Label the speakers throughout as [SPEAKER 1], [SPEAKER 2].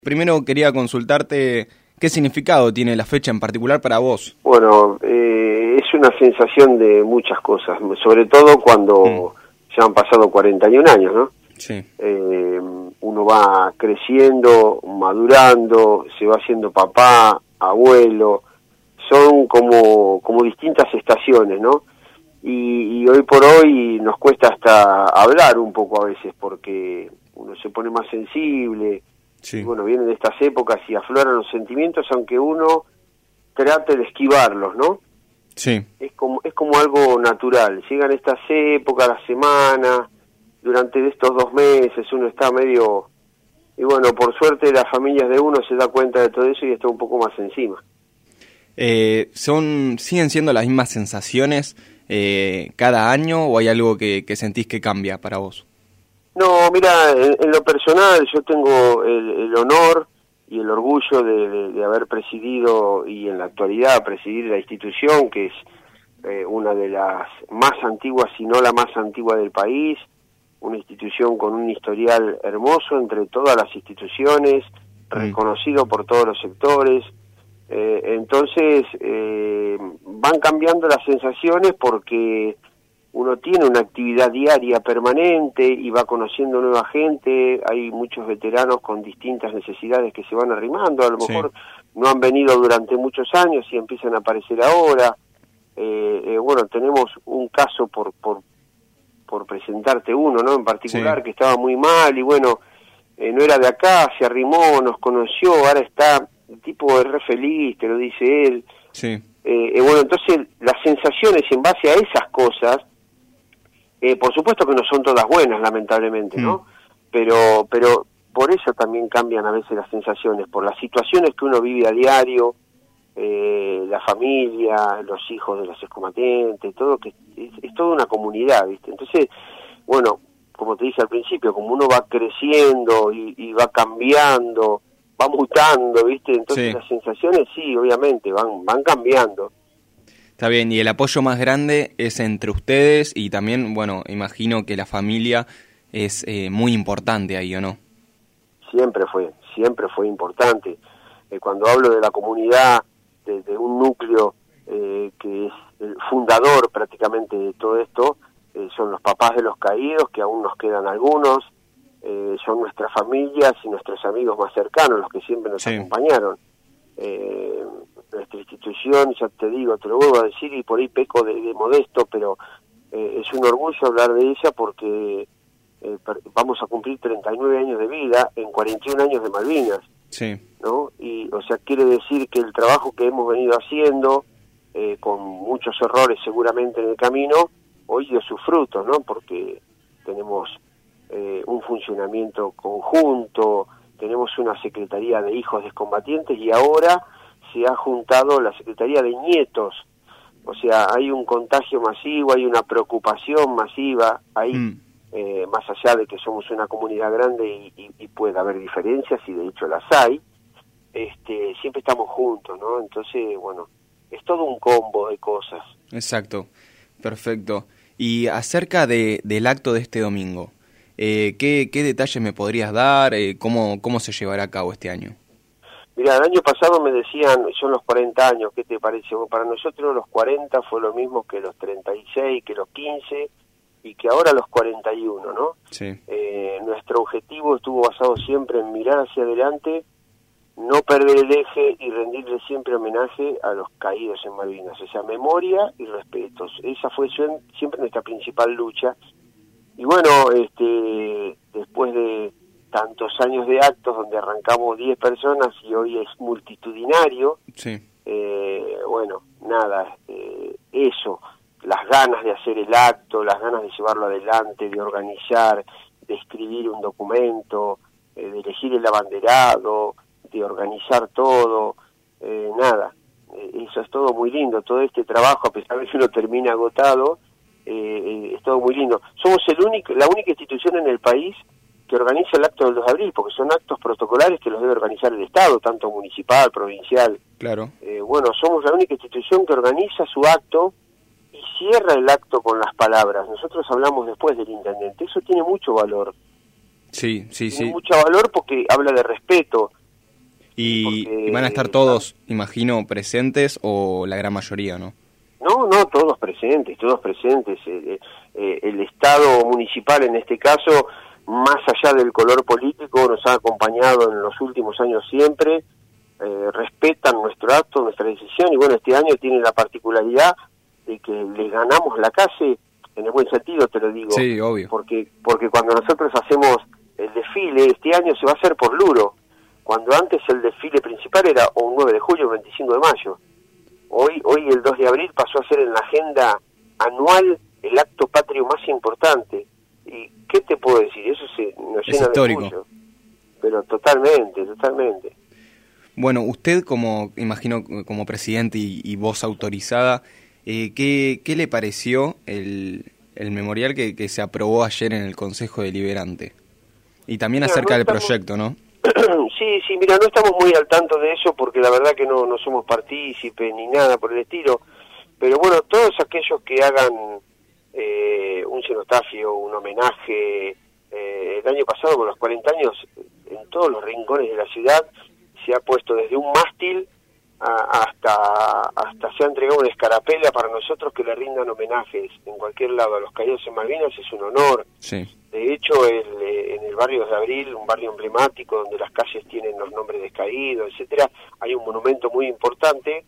[SPEAKER 1] Primero quería consultarte qué significado tiene la fecha en particular para vos.
[SPEAKER 2] Bueno, es una sensación de muchas cosas, sobre todo cuando ya han pasado 41 años, ¿no?
[SPEAKER 1] Sí.
[SPEAKER 2] Uno va creciendo, madurando, se va haciendo papá, abuelo, son como distintas estaciones, ¿no? Y hoy por hoy nos cuesta hasta hablar un poco a veces porque uno se pone más sensible.
[SPEAKER 1] Sí.
[SPEAKER 2] Y bueno, vienen de estas épocas y afloran los sentimientos, aunque uno trate de esquivarlos, ¿no?
[SPEAKER 1] Sí.
[SPEAKER 2] Es como algo natural. Llegan estas épocas, las semanas, durante estos 2 meses uno está medio... Y bueno, por suerte las familias de uno se da cuenta de todo eso y está un poco más encima.
[SPEAKER 1] ¿Siguen siendo las mismas sensaciones cada año o hay algo que sentís que cambia para vos?
[SPEAKER 2] No, mira, en lo personal yo tengo el honor y el orgullo de haber presidido y en la actualidad presidir la institución, que es una de las más antiguas, si no la más antigua del país, una institución con un historial hermoso entre todas las instituciones, reconocido por todos los sectores. Entonces van cambiando las sensaciones porque uno tiene una actividad diaria permanente y va conociendo nueva gente, hay muchos veteranos con distintas necesidades que se van arrimando, a lo mejor no han venido durante muchos años y empiezan a aparecer ahora. Bueno, tenemos un caso por presentarte uno, ¿no? En particular, que estaba muy mal y bueno, no era de acá, se arrimó, nos conoció, ahora está, el tipo es re feliz, te lo dice él.
[SPEAKER 1] Sí.
[SPEAKER 2] Bueno, entonces las sensaciones en base a esas cosas, por supuesto que no son todas buenas, lamentablemente, ¿no? Pero por eso también cambian a veces las sensaciones, por las situaciones que uno vive a diario, la familia, los hijos de los excombatientes, todo, que es toda una comunidad, ¿viste? Entonces, bueno, como te dije al principio, como uno va creciendo y va cambiando, va mutando, ¿viste? Entonces las sensaciones sí, obviamente, van cambiando.
[SPEAKER 1] Está bien, y el apoyo más grande es entre ustedes y también, bueno, imagino que la familia es muy importante ahí, ¿o no?
[SPEAKER 2] Siempre fue importante. Cuando hablo de la comunidad, de un núcleo que es el fundador prácticamente de todo esto, son los papás de los caídos, que aún nos quedan algunos, son nuestras familias y nuestros amigos más cercanos, los que siempre nos acompañaron. Nuestra institución, ya te digo, te lo vuelvo a decir y por ahí peco de modesto, pero es un orgullo hablar de ella porque vamos a cumplir 39 años de vida en 41 años de Malvinas, ¿no? Y, o sea, quiere decir que el trabajo que hemos venido haciendo, con muchos errores seguramente en el camino, hoy dio sus frutos, ¿no? Porque tenemos un funcionamiento conjunto, tenemos una secretaría de hijos de excombatientes y ahora se ha juntado la Secretaría de Nietos, o sea, hay un contagio masivo, hay una preocupación masiva, hay, más allá de que somos una comunidad grande y puede haber diferencias, y de hecho las hay, siempre estamos juntos, ¿no? Entonces, bueno, es todo un combo de cosas.
[SPEAKER 1] Exacto, perfecto. Y acerca del acto de este domingo, ¿qué detalles me podrías dar? ¿Cómo se llevará a cabo este año?
[SPEAKER 2] Mira, el año pasado me decían, son los 40 años, ¿qué te parece? Bueno, para nosotros los 40 fue lo mismo que los 36, que los 15 y que ahora los 41, ¿no?
[SPEAKER 1] Sí.
[SPEAKER 2] Nuestro objetivo estuvo basado siempre en mirar hacia adelante, no perder el eje y rendirle siempre homenaje a los caídos en Malvinas, o sea, memoria y respetos. Esa fue siempre nuestra principal lucha. Y bueno, después de tantos años de actos donde arrancamos 10 personas y hoy es multitudinario, bueno, nada, eso, las ganas de hacer el acto, las ganas de llevarlo adelante, de organizar, de escribir un documento, de elegir el abanderado, de organizar todo, nada, eso es todo muy lindo, todo este trabajo, a pesar de que uno termina agotado, es todo muy lindo. Somos la única institución en el país que organiza el acto del 2 de abril, porque son actos protocolares que los debe organizar el Estado, tanto municipal, provincial.
[SPEAKER 1] Claro.
[SPEAKER 2] Bueno, somos la única institución que organiza su acto y cierra el acto con las palabras. Nosotros hablamos después del intendente. Eso tiene mucho valor.
[SPEAKER 1] Sí.
[SPEAKER 2] Tiene mucho valor porque habla de respeto.
[SPEAKER 1] Y van a estar todos, imagino, presentes o la gran mayoría, ¿no?
[SPEAKER 2] No, todos presentes, todos presentes. El Estado municipal en este caso, más allá del color político, nos ha acompañado en los últimos años siempre, respetan nuestro acto, nuestra decisión, y bueno, este año tiene la particularidad de que le ganamos la calle, en el buen sentido te lo digo.
[SPEAKER 1] Sí, obvio.
[SPEAKER 2] Porque cuando nosotros hacemos el desfile, este año se va a hacer por Luro, cuando antes el desfile principal era o un 9 de julio o un 25 de mayo. Hoy el 2 de abril pasó a ser en la agenda anual el acto patrio más importante. ¿Y qué te puedo decir? Eso nos llena de orgullo. Pero totalmente.
[SPEAKER 1] Bueno, usted imagino como presidente y voz autorizada, ¿qué le pareció el memorial que se aprobó ayer en el Consejo Deliberante? Y también acerca del proyecto, ¿no?
[SPEAKER 2] Sí, mira, no estamos muy al tanto de eso porque la verdad que no somos partícipes ni nada por el estilo, pero bueno, todos aquellos que hagan un cenotafio, un homenaje, el año pasado con los 40 años, en todos los rincones de la ciudad se ha puesto desde un mástil hasta se ha entregado una escarapela para nosotros que le rindan homenajes en cualquier lado. A los caídos en Malvinas es un honor.
[SPEAKER 1] Sí.
[SPEAKER 2] De hecho, en el barrio de Abril, un barrio emblemático donde las calles tienen los nombres de caídos, etcétera, hay un monumento muy importante,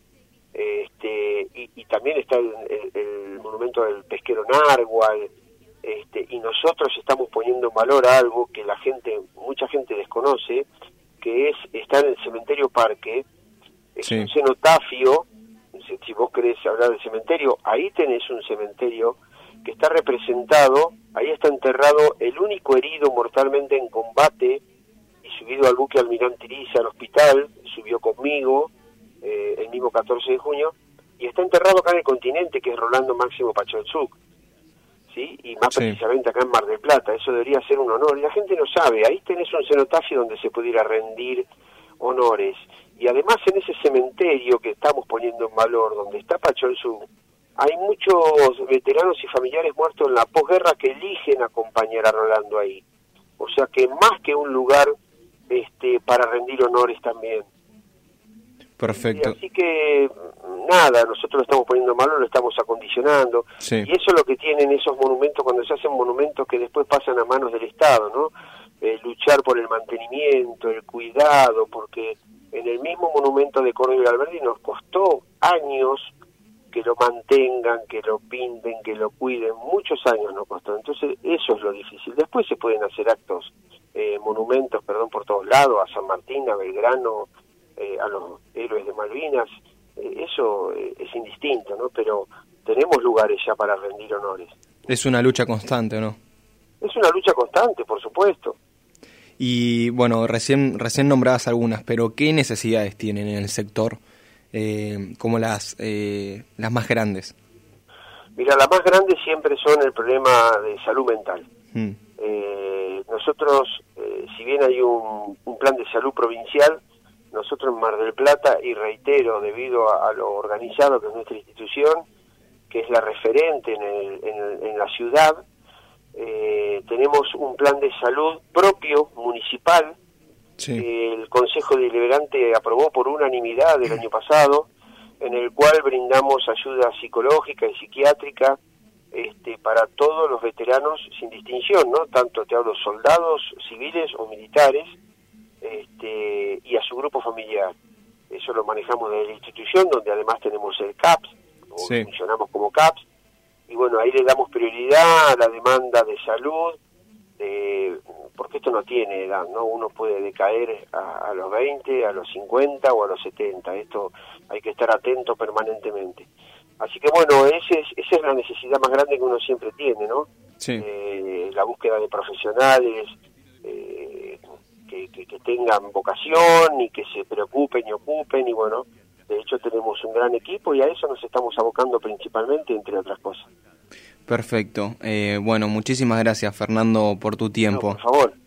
[SPEAKER 2] y también está el monumento del pesquero Narwal, y nosotros estamos poniendo en valor algo que mucha gente desconoce, que está en el cementerio Parque. Es un cenotafio. Si vos querés hablar del cementerio, ahí tenés un cementerio que está representado, ahí está enterrado el único herido mortalmente en combate y subido al buque Almirante Iriza al hospital, subió conmigo el mismo 14 de junio, y está enterrado acá en el continente, que es Rolando Máximo Pacholzuk, ¿sí? Y más precisamente acá en Mar del Plata. Eso debería ser un honor, y la gente no sabe. Ahí tenés un cenotafio donde se pudiera rendir honores, y además en ese cementerio que estamos poniendo en valor, donde está Pacholzuk, hay muchos veteranos y familiares muertos en la posguerra que eligen acompañar a Rolando ahí. O sea que más que un lugar para rendir honores también.
[SPEAKER 1] Perfecto.
[SPEAKER 2] Así que nada, nosotros lo estamos poniendo en valor, lo estamos acondicionando.
[SPEAKER 1] Sí.
[SPEAKER 2] Y eso es lo que tienen esos monumentos cuando se hacen monumentos que después pasan a manos del Estado, ¿no? Luchar por el mantenimiento, el cuidado, porque en el mismo monumento de Córdoba y Alberdi nos costó años que lo mantengan, que lo pinten, que lo cuiden, muchos años nos costó. Entonces eso es lo difícil. Después se pueden hacer monumentos, por todos lados, a San Martín, a Belgrano, a los héroes de Malvinas, eso es indistinto, ¿no? Pero tenemos lugares ya para rendir honores.
[SPEAKER 1] Es una lucha constante, ¿no?
[SPEAKER 2] Es una lucha constante, por supuesto.
[SPEAKER 1] Y bueno, recién nombradas algunas, pero ¿qué necesidades tienen en el sector como las más grandes?
[SPEAKER 2] Mira, las más grandes siempre son el problema de salud mental. Nosotros, si bien hay un plan de salud provincial, nosotros en Mar del Plata, y reitero, debido a lo organizado que es nuestra institución, que es la referente en la ciudad, tenemos un plan de salud propio, municipal, que el Consejo Deliberante aprobó por unanimidad el año pasado, en el cual brindamos ayuda psicológica y psiquiátrica para todos los veteranos sin distinción, ¿no? Tanto te hablo soldados, civiles o militares, y a su grupo familiar. Eso lo manejamos desde la institución, donde además tenemos el CAPS, funcionamos como CAPS, y bueno, ahí le damos prioridad a la demanda de salud, porque esto no tiene edad, ¿no? Uno puede decaer a los 20, a los 50 o a los 70, esto hay que estar atento permanentemente. Así que bueno, esa es la necesidad más grande que uno siempre tiene, ¿no?
[SPEAKER 1] Sí.
[SPEAKER 2] La búsqueda de profesionales que tengan vocación y que se preocupen y ocupen, y bueno, de hecho tenemos un gran equipo y a eso nos estamos abocando principalmente, entre otras cosas.
[SPEAKER 1] Perfecto. Bueno, muchísimas gracias, Fernando, por tu tiempo.
[SPEAKER 2] No, por favor.